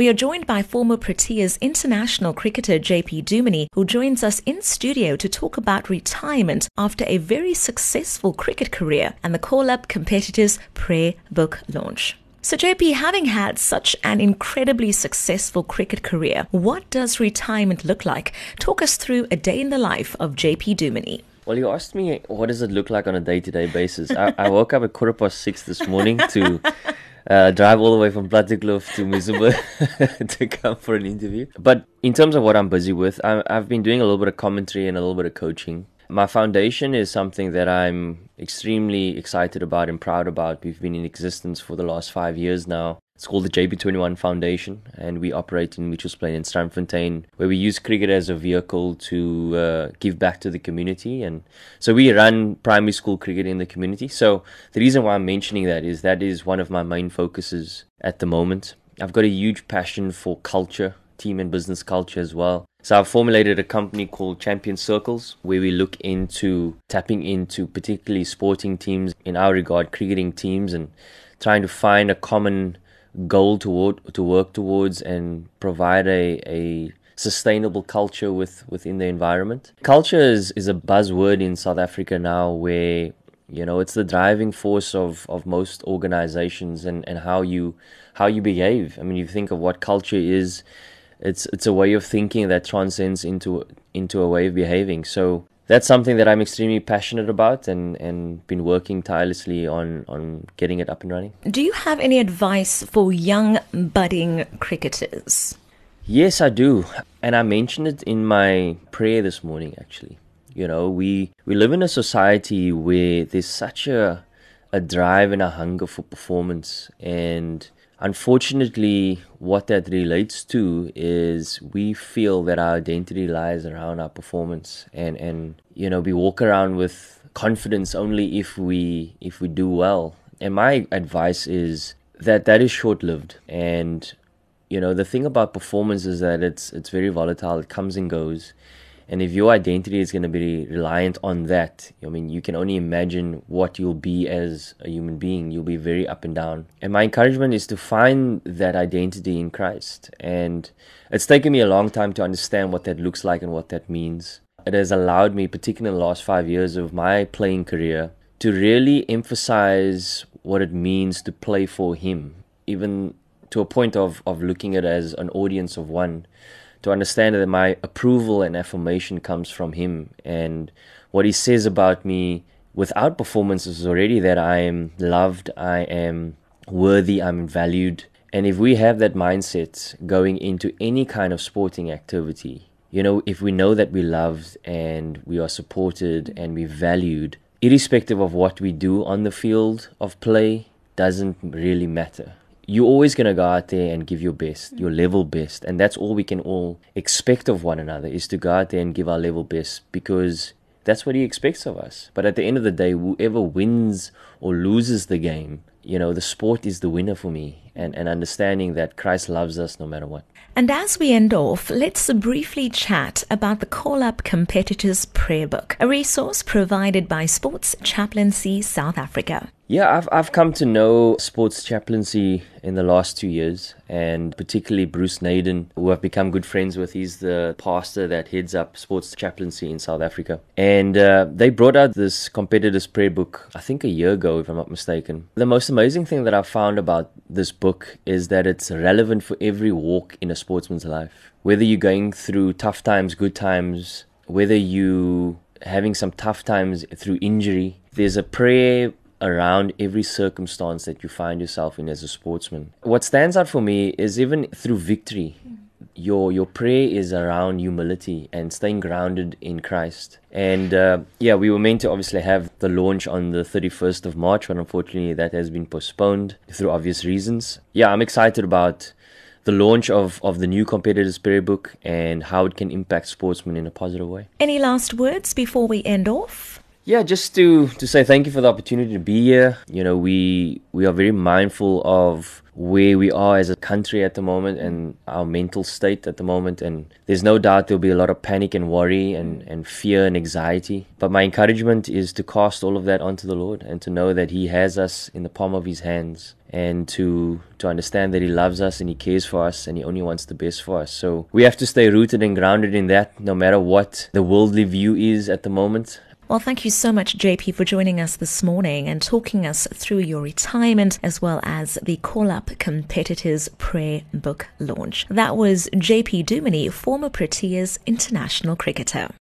We are joined by former Proteas international cricketer JP Duminy, who joins us in studio to talk about retirement after a very successful cricket career and the Call-Up Competitors Prayer Book launch. So JP, having had such an incredibly successful cricket career, what does retirement look like? Talk us through a day in the life of JP Duminy. Well, you asked me, what does it look like on a day-to-day basis? I woke up at 6:15 this morning to drive all the way from Plattekloof to Muizenberg to come for an interview. But in terms of what I'm busy with, I've been doing a little bit of commentary and a little bit of coaching. My foundation is something that I'm extremely excited about and proud about. We've been in existence for the last 5 years now. It's called the JP21 Foundation, and we operate in Mitchells Plain and Strandfontein, where we use cricket as a vehicle to give back to the community. And so we run primary school cricket in the community. So the reason why I'm mentioning that is one of my main focuses at the moment. I've got a huge passion for culture, team and business culture as well. So I've formulated a company called Champion Circles, where we look into tapping into particularly sporting teams, in our regard, cricketing teams, and trying to find a common goal to work towards and provide a sustainable culture within the environment. Culture is a buzzword in South Africa now, where it's the driving force of most organizations and how you behave. I mean, you think of what culture is. It's a way of thinking that transcends into a way of behaving. So that's something that I'm extremely passionate about and been working tirelessly on getting it up and running. Do you have any advice for young budding cricketers? Yes, I do. And I mentioned it in my prayer this morning, actually. We live in a society where there's such a drive and a hunger for performance, and unfortunately, what that relates to is we feel that our identity lies around our performance, and we walk around with confidence only if we do well. And my advice is that is short-lived. And the thing about performance is that it's very volatile. It comes and goes. And if your identity is going to be reliant on that, you can only imagine what you'll be as a human being. You'll be very up and down. And my encouragement is to find that identity in Christ. And it's taken me a long time to understand what that looks like and what that means. It has allowed me, particularly in the last 5 years of my playing career, to really emphasize what it means to play for Him, even to a point of looking at it as an audience of one. To understand that my approval and affirmation comes from Him, and what He says about me without performance is already that I am loved, I am worthy, I'm valued. And if we have that mindset going into any kind of sporting activity, if we know that we're loved and we are supported and we're valued, irrespective of what we do on the field of play, doesn't really matter. You're always going to go out there and give your best, your level best. And that's all we can all expect of one another, is to go out there and give our level best, because that's what He expects of us. But at the end of the day, whoever wins or loses the game, the sport is the winner for me. And understanding that Christ loves us no matter what. And as we end off, let's briefly chat about the Call-Up Competitors Prayer Book, a resource provided by Sports Chaplaincy South Africa. Yeah, I've come to know Sports Chaplaincy in the last 2 years, and particularly Bruce Naden, who I've become good friends with. He's the pastor that heads up Sports Chaplaincy in South Africa. And they brought out this Competitors Prayer Book, I think a year ago, if I'm not mistaken. The most amazing thing that I've found about this book is that it's relevant for every walk in a sportsman's life. Whether you're going through tough times, good times, whether you having some tough times through injury, there's a prayer around every circumstance that you find yourself in as a sportsman. What stands out for me is even through victory, your prayer is around humility and staying grounded in Christ. And we were meant to obviously have the launch on the 31st of March, but unfortunately that has been postponed through obvious reasons. Yeah, I'm excited about the launch of the new Competitors Prayer Book and how it can impact sportsmen in a positive way. Any last words before we end off? Yeah, just to say thank you for the opportunity to be here. You know, we are very mindful of where we are as a country at the moment and our mental state at the moment, and there's no doubt there'll be a lot of panic and worry and fear and anxiety. But my encouragement is to cast all of that onto the Lord and to know that He has us in the palm of His hands, and to understand that He loves us and He cares for us and He only wants the best for us. So we have to stay rooted and grounded in that, no matter what the worldly view is at the moment. Well, thank you so much, JP, for joining us this morning and talking us through your retirement as well as the Call Up Competitors Prayer Book launch. That was JP Duminy, former Proteas international cricketer.